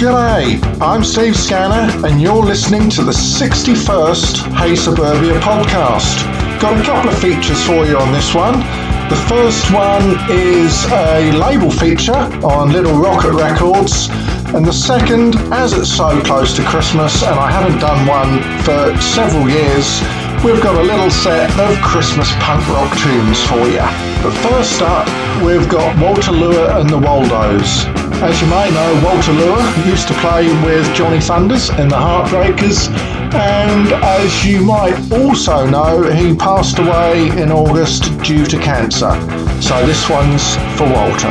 G'day, I'm Steve Scanner and you're listening to the 61st Hey Suburbia podcast. Got a couple of features for you on this one. The first one is a label feature on Little Rocket Records, and the second, as it's so close to Christmas and I haven't done one for several years, we've got a little set of Christmas punk rock tunes for you. But first up, we've got Walter Lua and the Waldos. As you may know, Walter Lua used to play with Johnny Thunders and the Heartbreakers, and as you might also know, he passed away in August due to cancer. So this one's for Walter.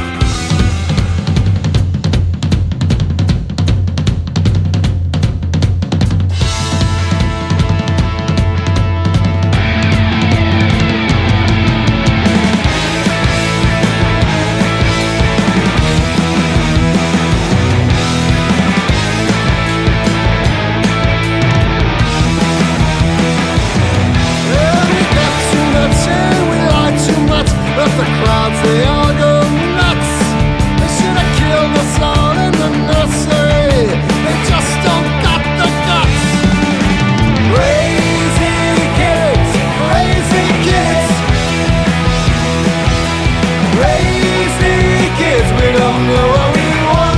They all go nuts. They should have killed us all in the nursery. They just don't got the guts. Crazy kids, crazy kids, crazy kids. We don't know what we want.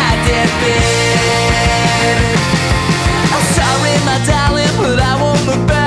I'm sorry, my darling, but I won't look back.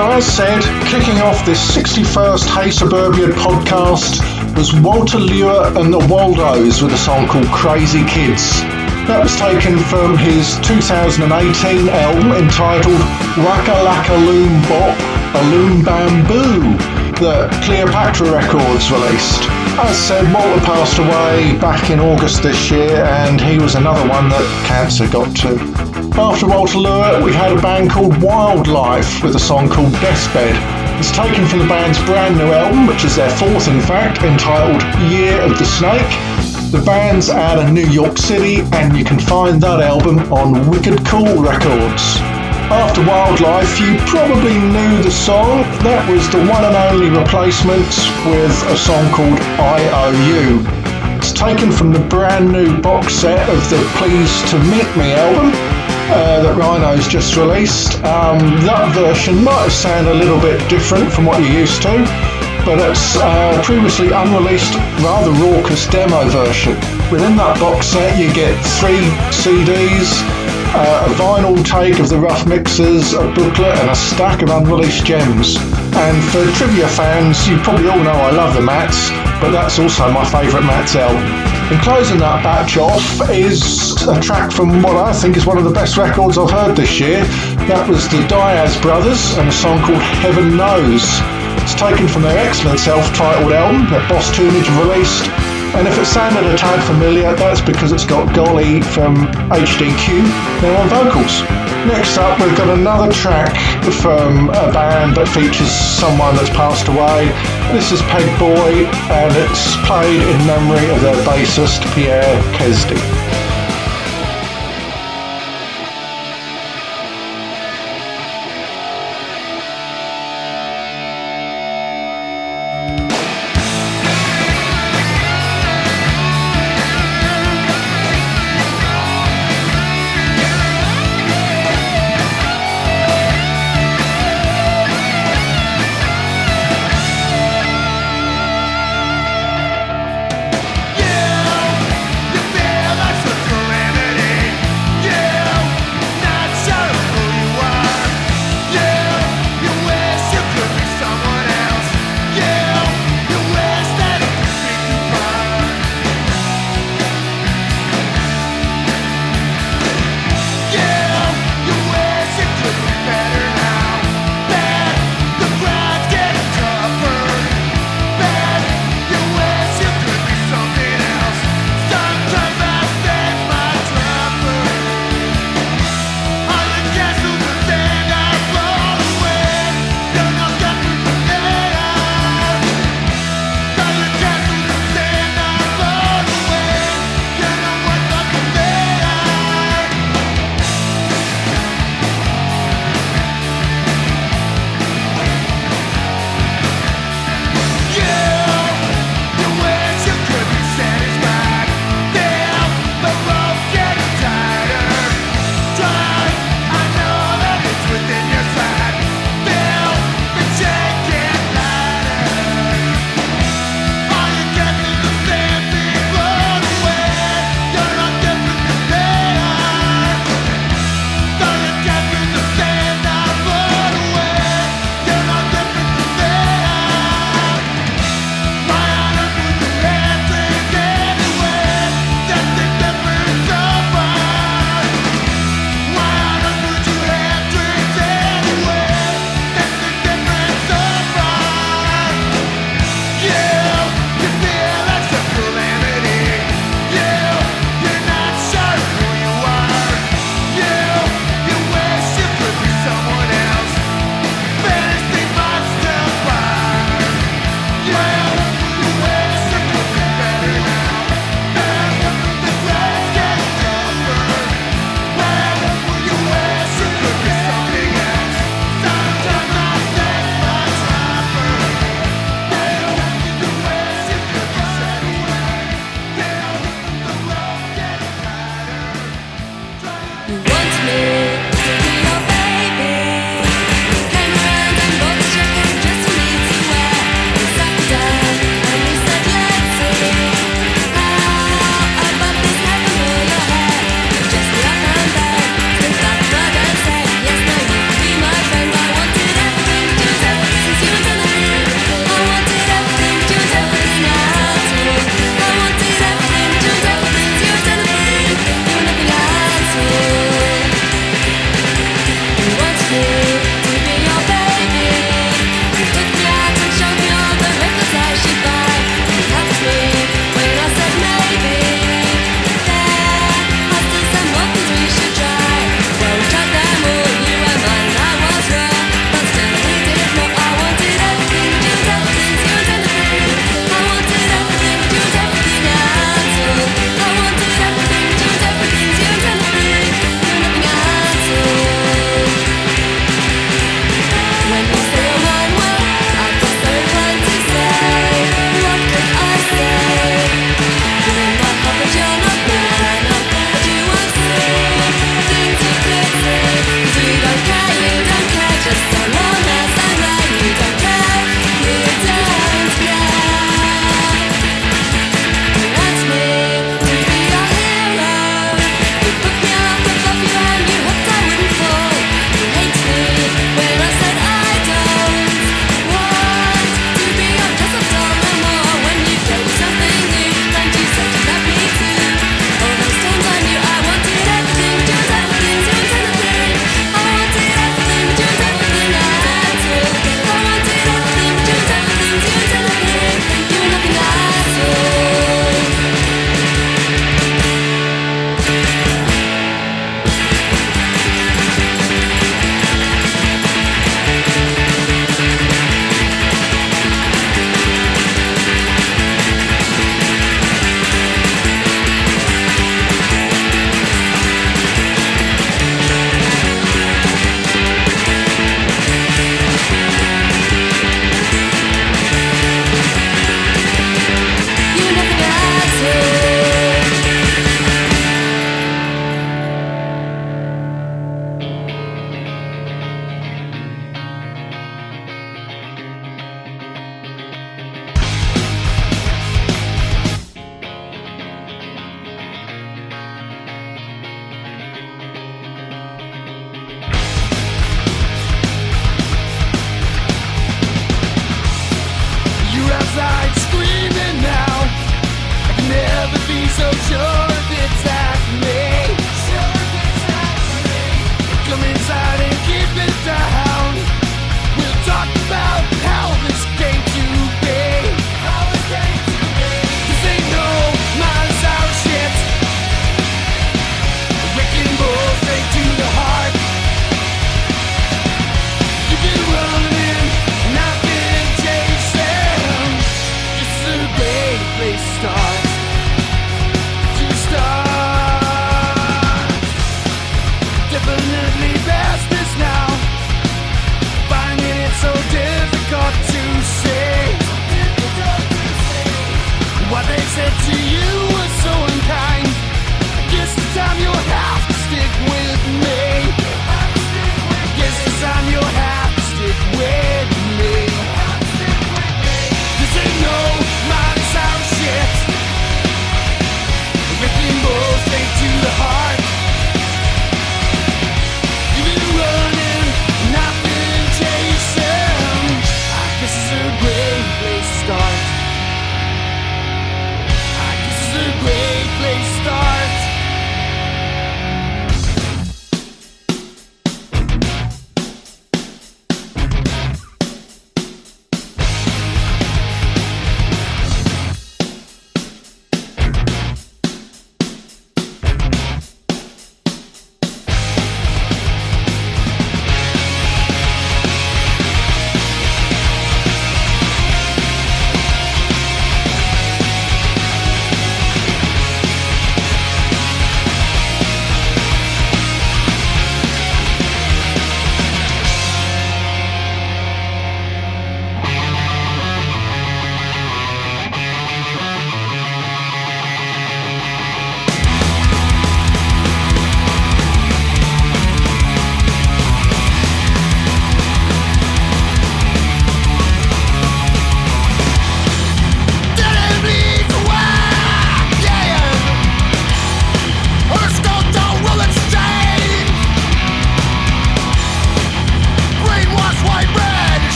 So as said, kicking off this 61st Hey Suburbian podcast was Walter Lure and the Waldos with a song called Crazy Kids. That was taken from his 2018 album entitled Waka Laka Loom Bop A Loom Bamboo that Cleopatra Records released. As said, Walter passed away back in August this year, and he was another one that cancer got to. After Walter Lure, we had a band called Wildlife with a song called Deathbed. It's taken from the band's brand new album, which is their fourth in fact, entitled Year of the Snake. The band's out of New York City, and you can find that album on Wicked Cool Records. After Wildlife, you probably knew the song. That was the one and only Replacements with a song called IOU. It's taken from the brand new box set of the Pleased to Meet Me album that Rhino's just released. That version might have sounded a little bit different from what you're used to, but it's previously unreleased, rather raucous demo version. Within that box set you get 3 CDs, a vinyl take of the rough mixes, a booklet and a stack of unreleased gems. And for trivia fans, you probably all know I love the Mats, but that's also my favourite Mats album. And closing that batch off is a track from what I think is one of the best records I've heard this year. That was the Diaz Brothers and a song called Heaven Knows. It's taken from their excellent self-titled album that Boss Tunage released, and if it sounded a tad familiar, that's because it's got Golly from HDQ now on vocals. Next up, we've got another track from a band that features someone that's passed away. This is Peg Boy, and it's played in memory of their bassist Pierre Kesdy. Yeah, you feel like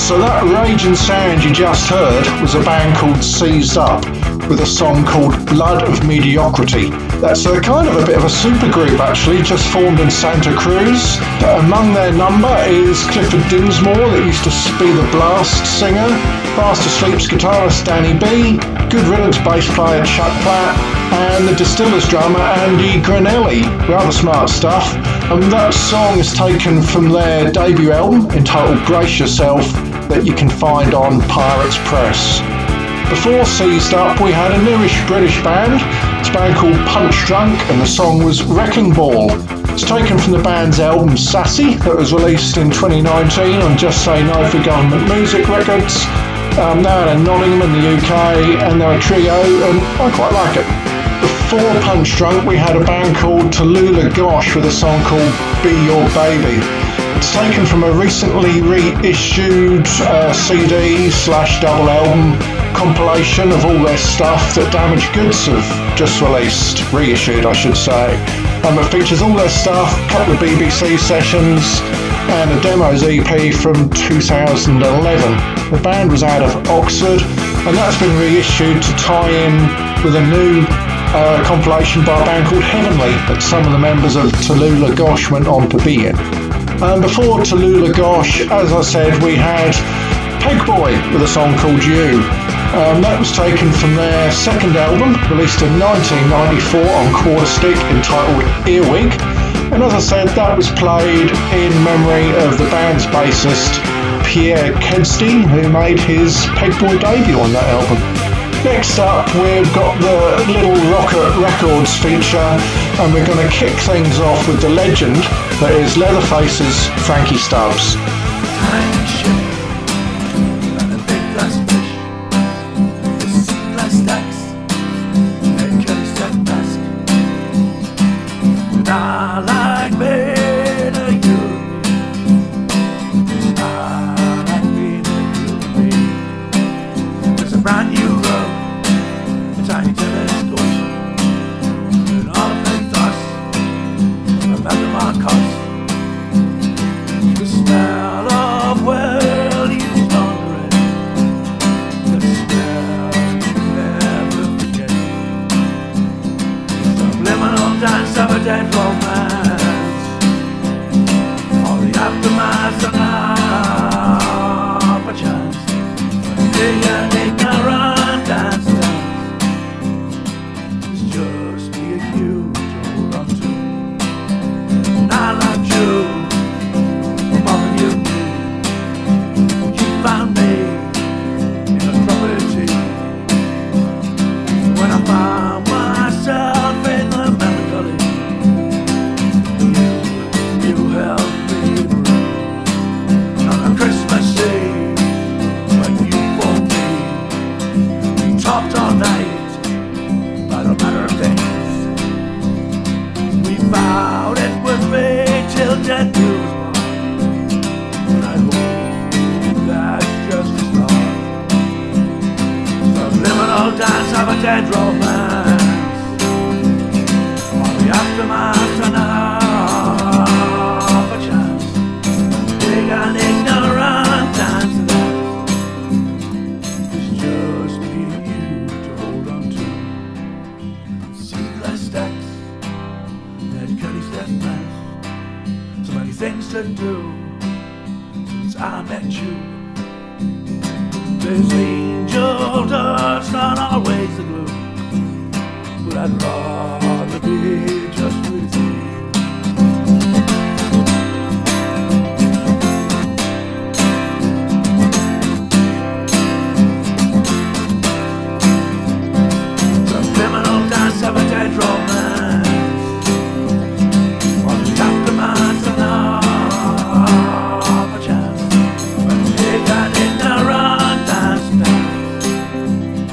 So that raging sound you just heard was a band called Seized Up with a song called Blood of Mediocrity. That's a kind of a bit of a supergroup actually, just formed in Santa Cruz. Among their number is Clifford Dinsmore, that used to be the Blast singer, Fast Asleep's guitarist Danny B, Good Riddance bass player Chuck Platt, and the Distillers drummer Andy Granelli. Rather smart stuff. And that song is taken from their debut album entitled Brace Yourself, that you can find on Pirates Press. Before Seized Up, we had a newish British band. It's a band called Punch Drunk, and the song was Wrecking Ball. It's taken from the band's album Sassy, that was released in 2019 on Just Say No for Government Music Records. They're in Nottingham in the UK, and they're a trio, and I quite like it. Before Punch Drunk, we had a band called Tallulah Gosh with a song called Be Your Baby. It's taken from a recently reissued CD/double album compilation of all their stuff that Damaged Goods have just released, reissued I should say. It features all their stuff, a couple of BBC sessions and a demos EP from 2011. The band was out of Oxford, and that's been reissued to tie in with a new compilation by a band called Heavenly that some of the members of Tallulah Gosh went on to be in. Before Tallulah Gosh, as I said, we had Pegboy with a song called You. That was taken from their second album, released in 1994 on Quarter Stick, entitled Earwig. And as I said, that was played in memory of the band's bassist, Pierre Kedstein, who made his Pegboy debut on that album. Next up, we've got the Little Rocket Records feature, and we're going to kick things off with the legend that is Leatherface's Frankie Stubbs.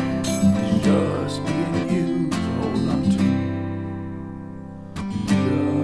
Just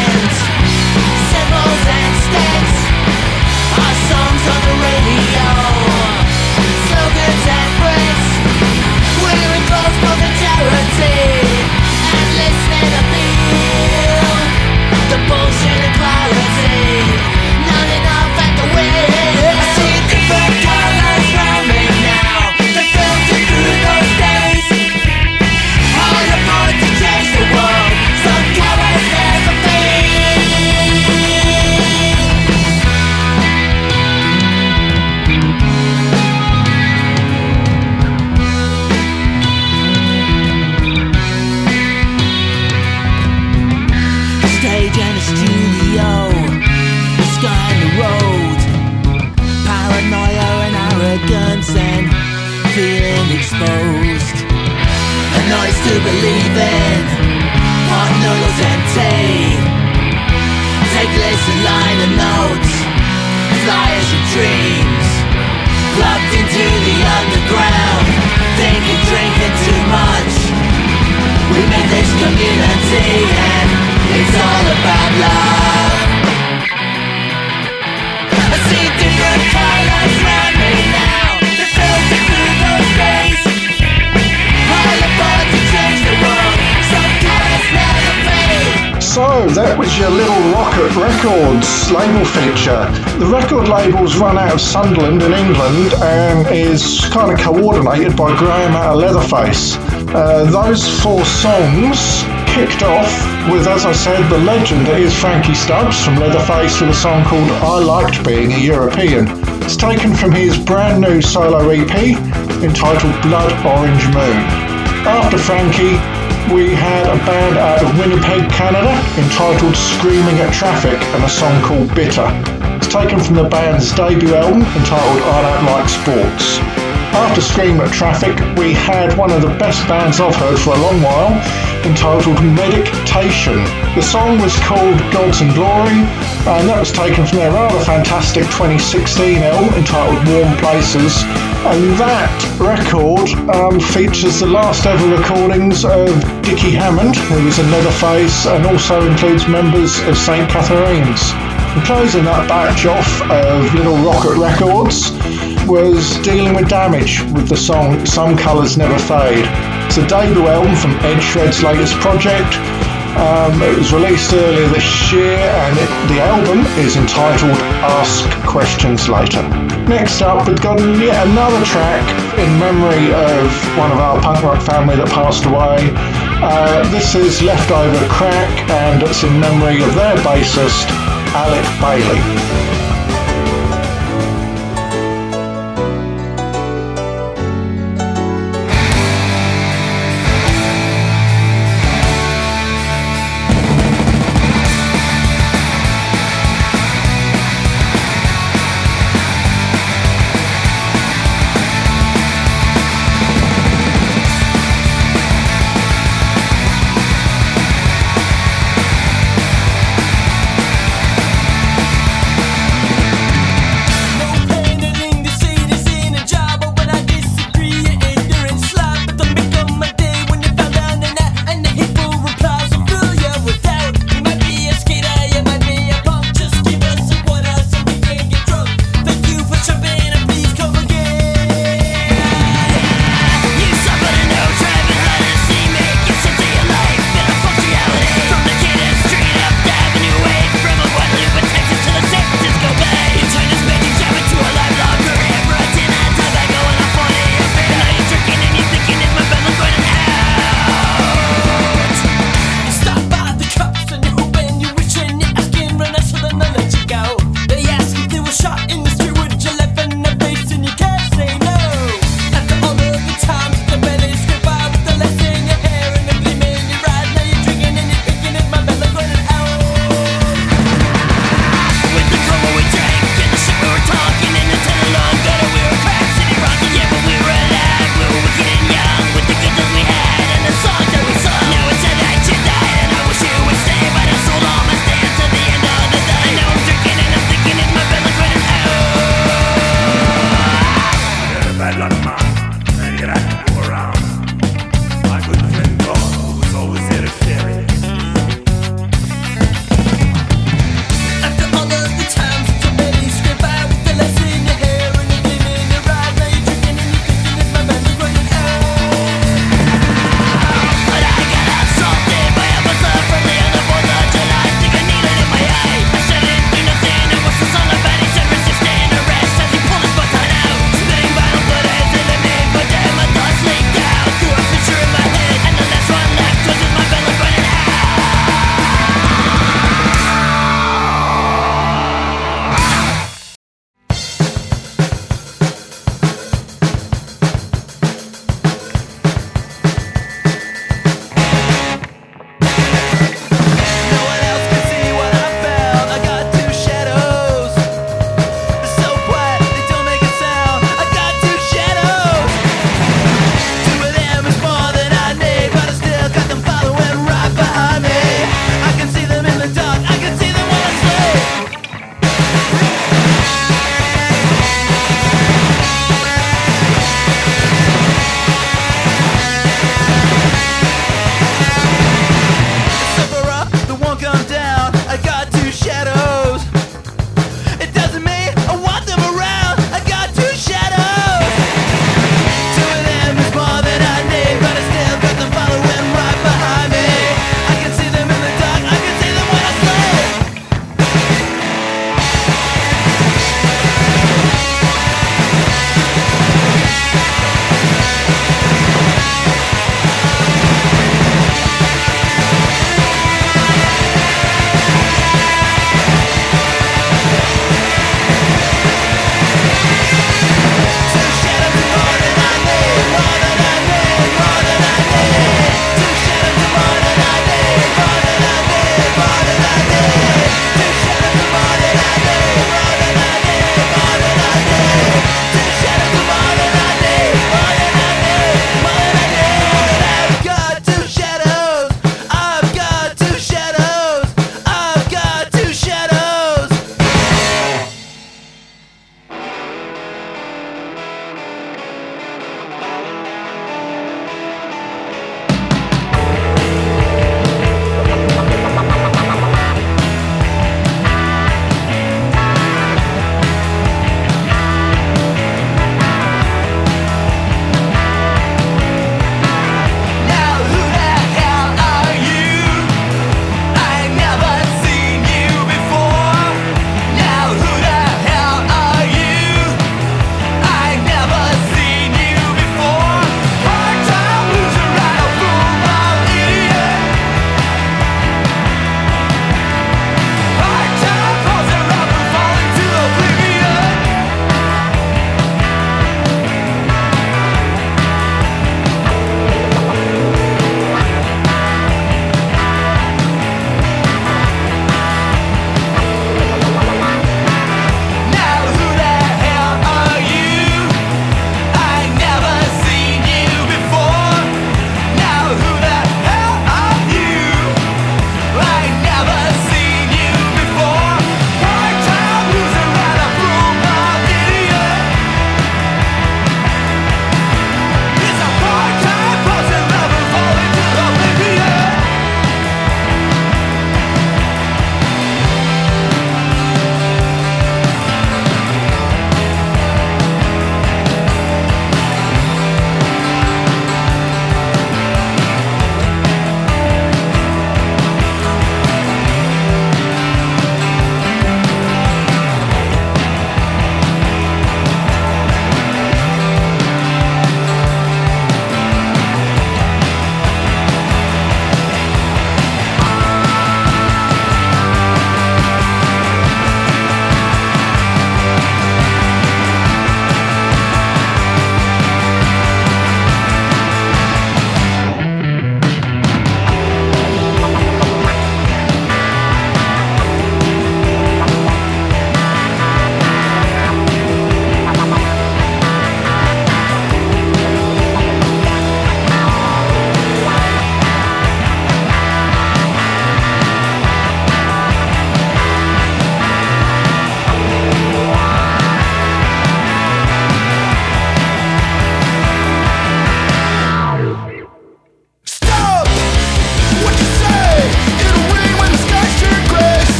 hands, symbols and sticks, our songs on the radio, slogans and bricks. We're enclosed for the charity and listening to feel the bullshit and clarity. Not enough at the wheel. I see different colors around me now. They filter through those days. All aboard to change the world. Some colors never fade. A stage and a studio, the sky and the road, paranoia and arrogance and feeling exposed. A noise to believe in, hot noodles and tea. Take lists and line of notes, flyers and dreams. Plugged into the underground, thinking, drinking too much. We made this community and it's all about love. I see different colors around me now. They filter through those days. All aboard to change the world. Some colors never fade. So that was your Little Rocket Records label feature. The record label's run out of Sunderland in England and is kind of coordinated by Graham out of Leatherface. Those 4 songs kicked off with, as I said, the legend that is Frankie Stubbs from Leatherface with a song called I Liked Being a European. It's taken from his brand new solo EP entitled Blood Orange Moon. After Frankie, we had a band out of Winnipeg, Canada entitled Screaming at Traffic and a song called Bitter. It's taken from the band's debut album entitled I Don't Like Sports. After Scream at Traffic, we had one of the best bands I've heard for a long while, entitled Medication. The song was called Gods and Glory, and that was taken from their rather fantastic 2016 album entitled Warm Places. And that record features the last ever recordings of Dickie Hammond, who was in Leatherface, and also includes members of St. Catherine's. And closing that batch off of Little Rocket Records was Dealing with Damage with the song Some Colours Never Fade. It's a debut album from Ed Shred's latest project. It was released earlier this year and the album is entitled Ask Questions Later. Next up, we've got yet another track in memory of one of our punk rock family that passed away. This is Leftover Crack and it's in memory of their bassist, Alec Bailey.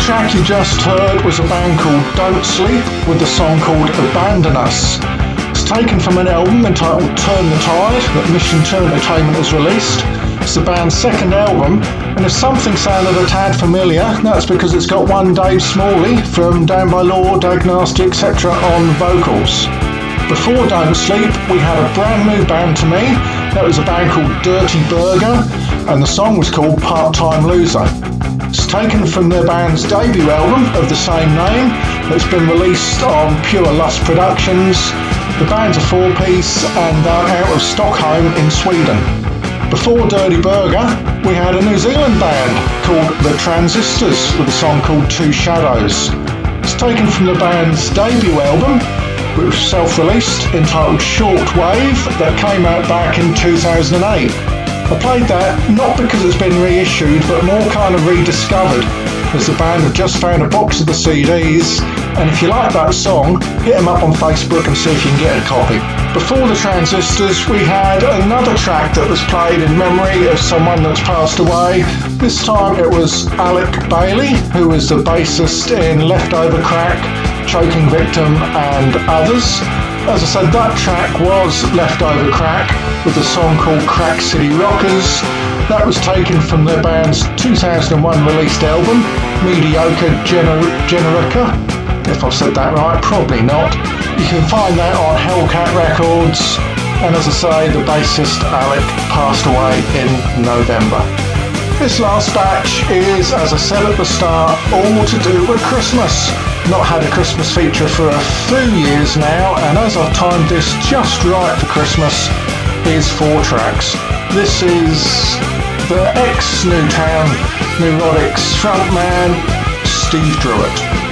track you just heard was a band called Don't Sleep with the song called Abandon Us. It's taken from an album entitled Turn the Tide that Mission 2 Entertainment has released. It's the band's second album, and if something sounded a tad familiar, that's because it's got one Dave Smalley from Down by Law, Dag Nasty, etc. on vocals. Before Don't Sleep, we had a brand new band to me. That was a band called Dirty Burger, and the song was called Part-Time Loser. It's taken from their band's debut album of the same name that's been released on Pure Lust Productions. The band's a four-piece and they're out of Stockholm in Sweden. Before Dirty Burger, we had a New Zealand band called The Transistors with a song called Two Shadows. It's taken from the band's debut album, which was self-released, entitled Shortwave, that came out back in 2008. I played that not because it's been reissued, but more kind of rediscovered, as the band have just found a box of the CDs, and if you like that song, hit them up on Facebook and see if you can get a copy. Before the Transistors, we had another track that was played in memory of someone that's passed away. This time it was Alec Bailey, who was the bassist in Leftover Crack, Choking Victim and others. As I said, that track was Leftover Crack with a song called Crack City Rockers. That was taken from their band's 2001 released album, Mediocre Generica. If I've said that right, probably not. You can find that on Hellcat Records. And as I say, the bassist Alec passed away in November. This last batch is, as I said at the start, all to do with Christmas. Not had a Christmas feature for a few years now, and as I've timed this just right for Christmas, here's 4 tracks. This is the ex-Newtown Neurotics frontman, Steve Druitt.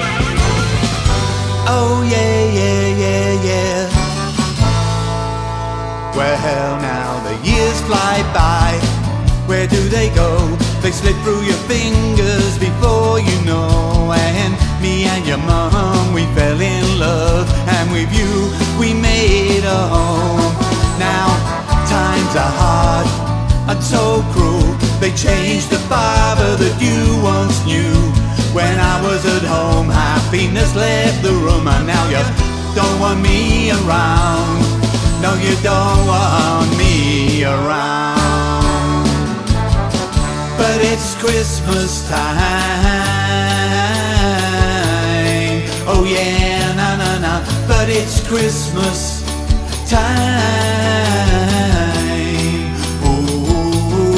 Oh yeah, yeah, yeah, yeah. Well, now the years fly by. Where do they go? They slip through your fingers before you know. And me and your mom, we fell in love. And with you, we made a home. Now, times are hard and so cruel. They changed the father that you once knew. When I was at home, happiness left the room. And now you don't want me around. No, you don't want me around. But it's Christmas time. Oh yeah, na na na. But it's Christmas time. Ooh.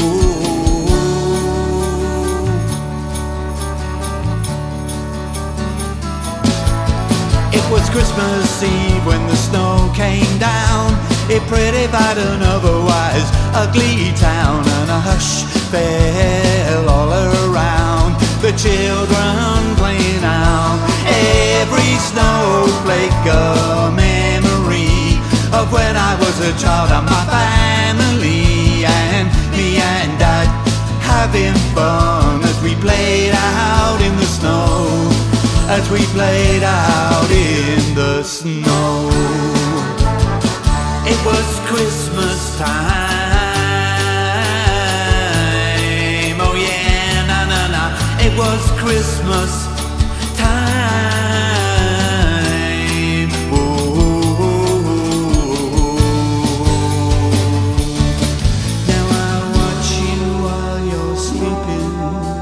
It was Christmas Eve when the snow came down. It prettified an otherwise ugly town, and a hush fell all around. The children playing out, every snowflake a memory of when I was a child and my family, and me and Dad having fun as we played out in the snow, as we played out in the snow. It was Christmas time. Oh yeah, na na na. It was Christmas time. Ooh. Now I watch you while you're sleeping,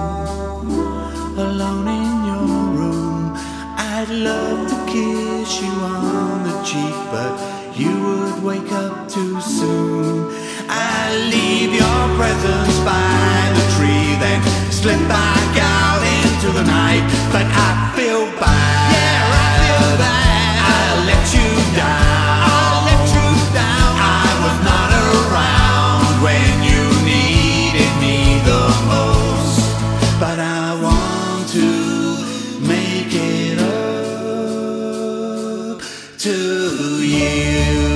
alone in your room. I'd love to kiss you on the cheek, but you would wake up too soon. I leave your presents by the tree, then slip back out into the night. But I feel bad. Yeah, I feel bad. I let you down. I let you down. I was not around when you needed me the most. But I want to make it up to you.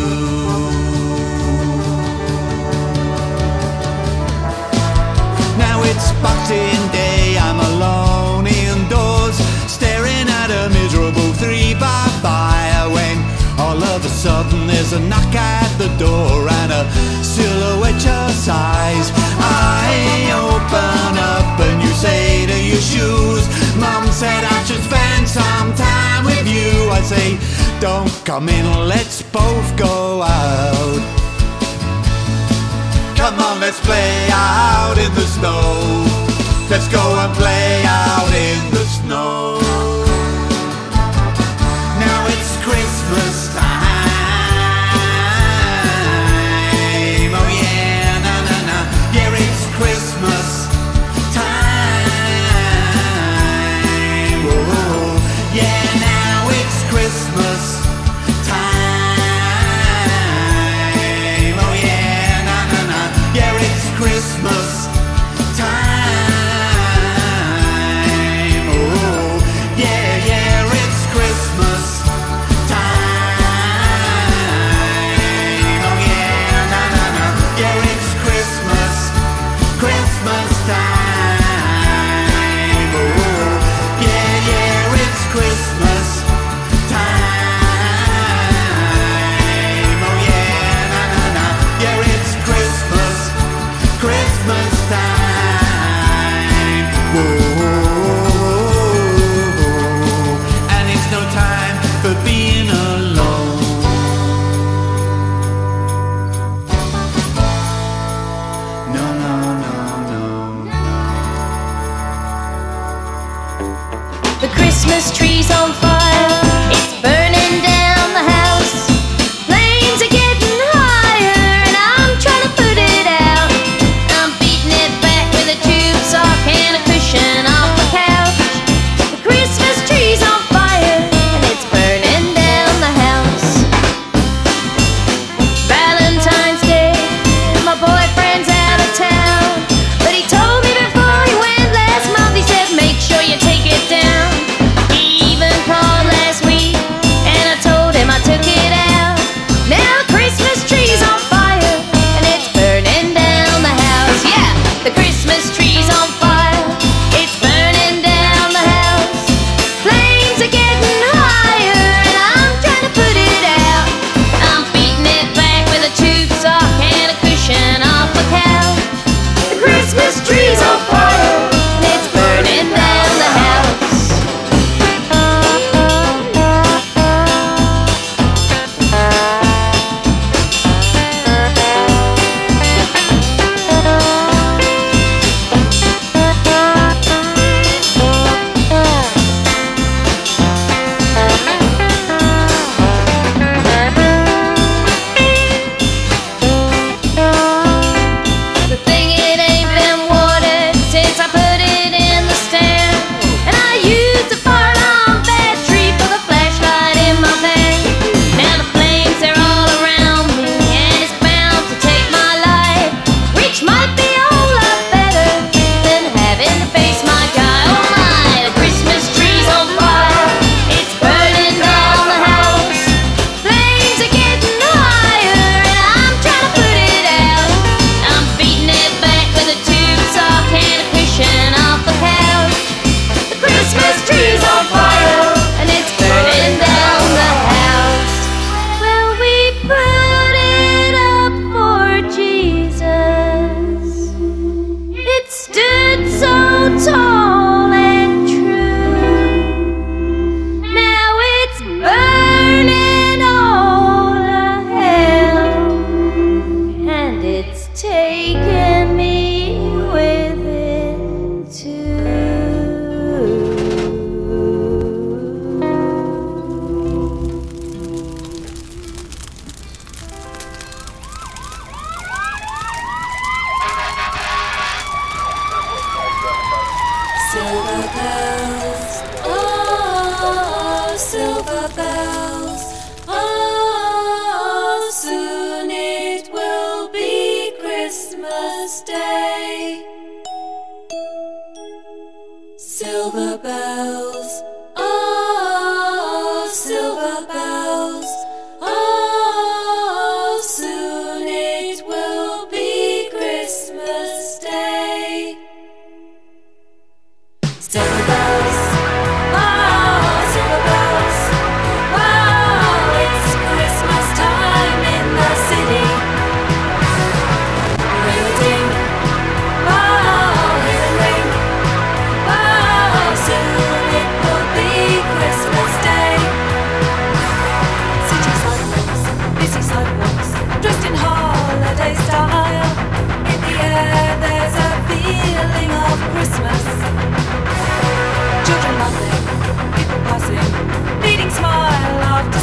It's Boxing Day, I'm alone indoors, staring at a miserable 3-by fire, when all of a sudden there's a knock at the door and a silhouette your size. I open up and you say to your shoes, my Come in, let's both go out. Come on, let's play out in the snow. Let's go and play out in the snow. Now it's Christmas time. Oh yeah, na na na. Yeah, it's Christmas time. Oh yeah, now it's Christmas time. Oh yeah, na na na. Yeah, it's Christmas time. Oh yeah, yeah, it's Christmas time.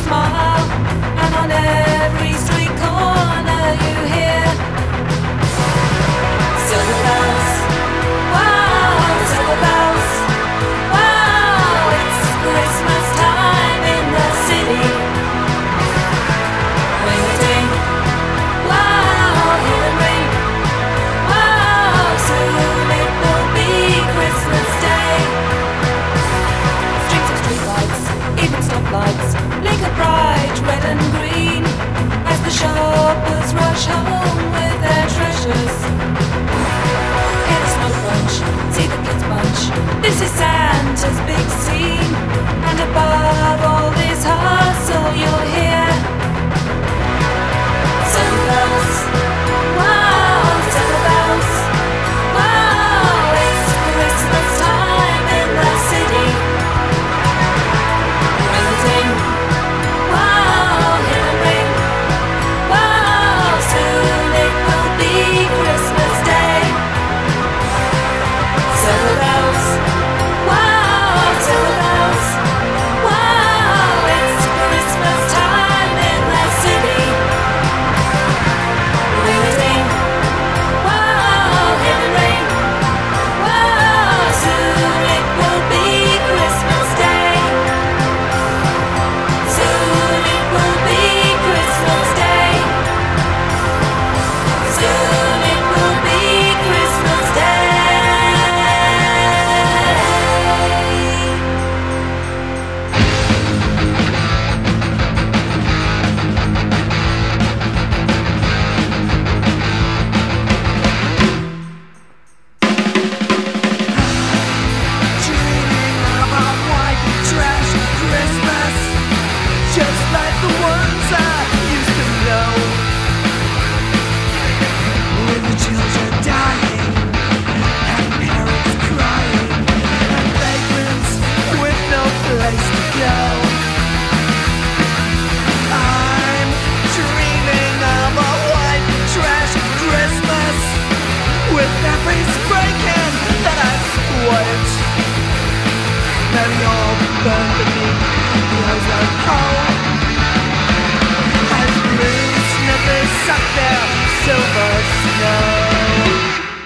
smile, and on every street corner you hear silver bells. Wow, silver bells. Wow, it's Christmas time in the city. Ring a ding. Wow, hear them ring. Wow, soon it will be Christmas Day. Streets of streetlights, even stoplights, blinker bright red and green as the shoppers rush home with their treasures. Hear the smoke bunch, see the kids bunch. This is Santa's big scene, and above all this hustle you'll hear silver bells. Wow, silver bells. Wow, it's Christmas time in the city. Ring a ding. Wow, hear them ring. Wow, soon it will be Christmas Day. Silver bells. Wow, silver bells. Wow, it's Christmas time in the city. Ring a ding. Wow, hear them ring. Wow, soon it will be Christmas Day. Soon it will be Christmas Day. Soon it will be Christmas Day. Dreaming of a white trash Christmas, just like the ones I used to know. With the children dying, and parents crying, and vagrants with no place to go. I'm dreaming of a white trash Christmas, with every spray can that I squirt. Let me all burn beneath the ozone hole, as blue sniffers suck their silver snow.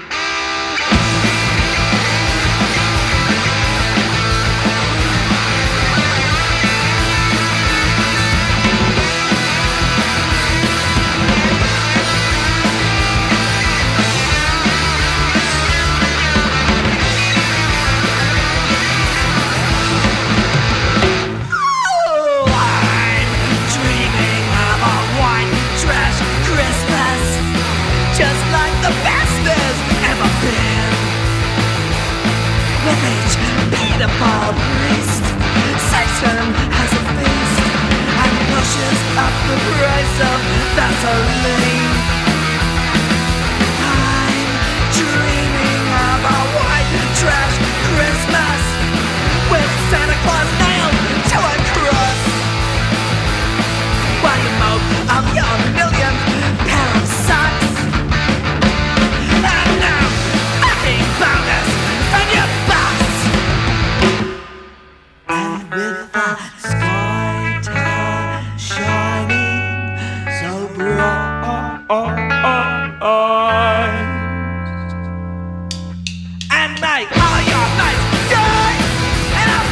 Oh, I'm dreaming of a white trash Christmas, just like the best there's ever been. With each pedophile priest, Satan has a feast and pushes up the price of gasoline. I'm dreaming of a white trash Christmas, with Santa Claus nailed to a cross, while you mope of your million pair of socks, and now fucking bonus from your boss. And with the sky tower shining so bright, and make all your mates die in a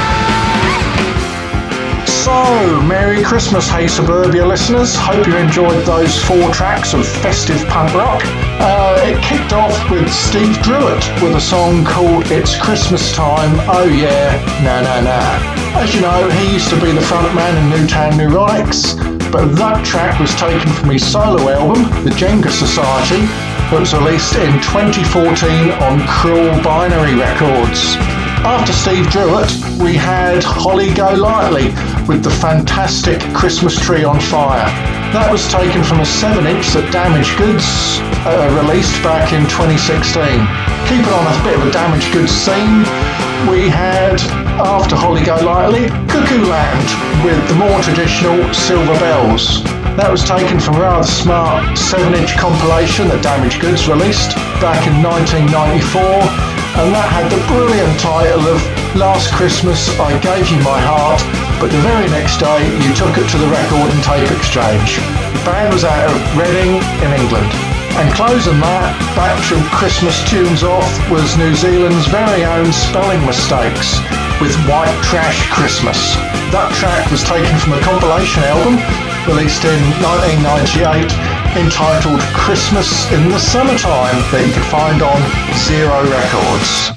fight. So, Merry Christmas, Hey Suburbia listeners. Hope you enjoyed those 4 tracks of festive punk rock. It kicked off with Steve Druitt with a song called It's Christmas Time, Oh Yeah, Na Na Na. As you know, he used to be the frontman in Newtown Neurotics, but that track was taken from his solo album, The Jenga Society, that was released in 2014 on Cruel Binary Records. After Steve Druitt, we had Holly Golightly with the fantastic Christmas Tree on Fire. That was taken from a 7-inch that Damaged Goods released back in 2016. Keeping on a bit of a Damaged Goods scene, we had, after Holly Golightly, Cuckoo Land with the more traditional Silver Bells. That was taken from a rather smart 7-inch compilation that Damaged Goods released back in 1994. and that had the brilliant title of Last Christmas I Gave You My Heart, but the very next day you took it to the record and tape exchange. The band was out of Reading in England. And closing that batch of Christmas tunes off was New Zealand's very own Spelling Mistakes with White Trash Christmas. That track was taken from a compilation album released in 1998 entitled Christmas in the Summertime that you could find on Zero Records.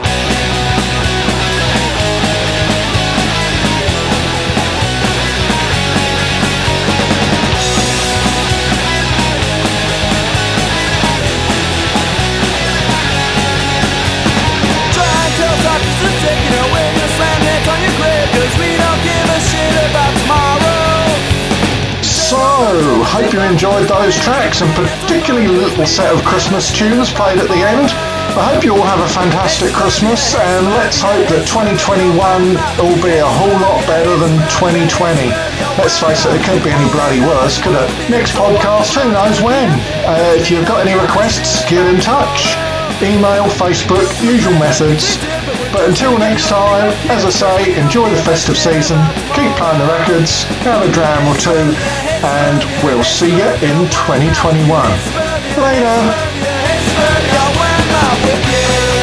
So, hope you enjoyed those tracks and particularly the little set of Christmas tunes played at the end. I hope you all have a fantastic Christmas, and let's hope that 2021 will be a whole lot better than 2020. Let's face it couldn't be any bloody worse, could it? Next podcast, who knows when? If you've got any requests, get in touch. Email, Facebook, usual methods. But until next time, as I say, enjoy the festive season, keep playing the records, have a dram or two, and we'll see you in 2021. Later!